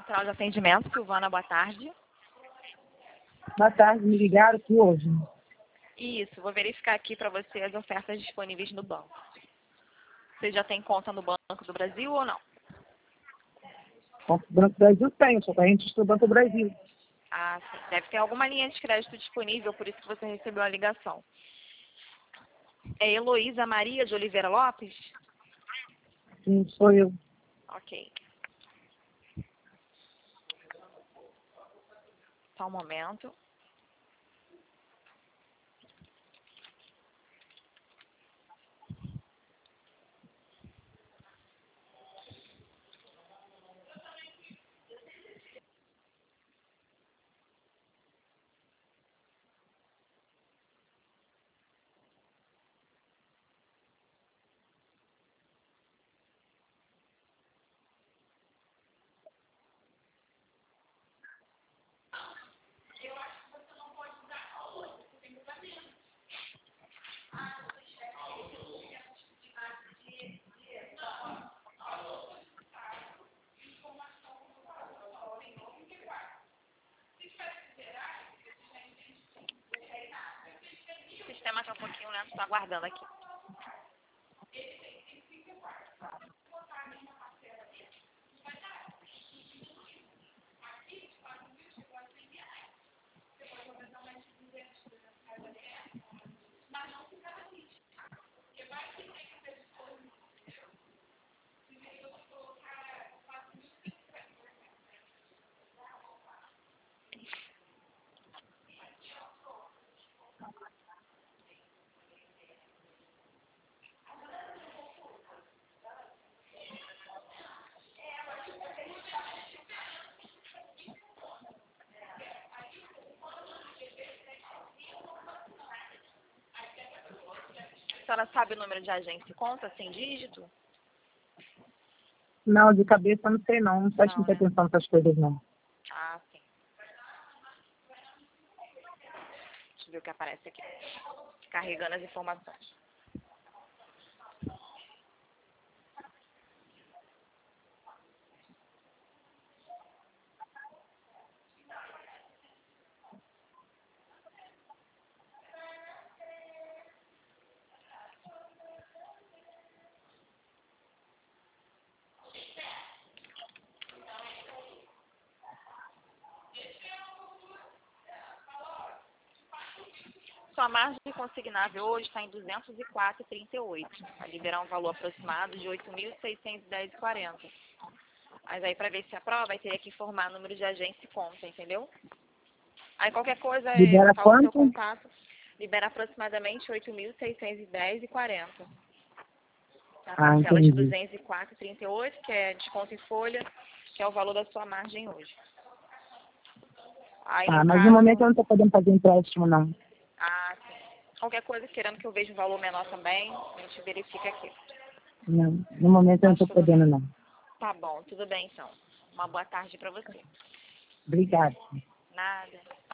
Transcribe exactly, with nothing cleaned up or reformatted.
Central de Atendimento, Silvana, boa tarde. Boa tarde, me ligaram aqui hoje. Isso, vou verificar aqui para você as ofertas disponíveis no banco. Você já tem conta no Banco do Brasil ou não? O Banco do Brasil tem, só que a gente estuda o Banco do Brasil. Ah, sim. Deve ter alguma linha de crédito disponível, por isso que você recebeu a ligação. É Heloísa Maria de Oliveira Lopes? Sim, sou eu. Ok. Só um momento. O sistema está um pouquinho lento, estou aguardando aqui. A senhora sabe o número de agência e conta, sem dígito? Não, de cabeça não sei não, não preste Não, muita né? atenção nessas coisas não. Ah, sim. Deixa eu ver o que aparece aqui. Carregando as informações. Sua margem consignável hoje está em duzentos e quatro vírgula trinta e oito. Vai liberar um valor aproximado de oito mil seiscentos e dez vírgula quarenta. Mas aí, para ver se aprova, vai ter que informar número de agência e conta, entendeu? Aí, qualquer coisa, é, Libera fala o seu quanto? contato. Libera aproximadamente oito mil seiscentos e dez vírgula quarenta. A Ah, parcela de entendi. duzentos e quatro vírgula trinta e oito, que é desconto em folha, que é o valor da sua margem hoje. Aí, Ah, no mas no momento eu caso... não estou podendo fazer empréstimo não. Ah, sim. Qualquer coisa, querendo que eu veja um valor menor também, a gente verifica aqui. Não, no momento eu não Mas estou tudo bem. podendo não. Tá bom, tudo bem então. Uma boa tarde para você. Obrigada. Nada.